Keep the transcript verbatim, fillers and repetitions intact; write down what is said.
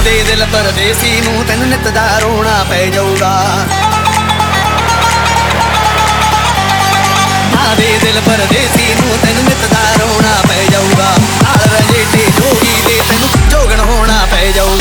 ਦੇ ਦਿਲ ਪਰਦੇਸੀ ਨੂੰ ਤੈਨੂੰ ਨਿੱਤ ਦਾ ਰੋਣਾ ਪੈ ਜਾਊਗਾ। ਮਾਂ ਦੇ ਦਿਲ ਪਰਦੇਸੀ ਨੂੰ ਤੈਨੂੰ ਨਿੱਤ ਦਾ ਰੋਣਾ ਪੈ ਜਾਊਗਾ। ਨਾਲ ਰਜੇਟੇ ਜੋਗੀ ਦੇ ਤੈਨੂੰ ਜੋਗਣ ਹੋਣਾ ਪੈ ਜਾਊਗਾ।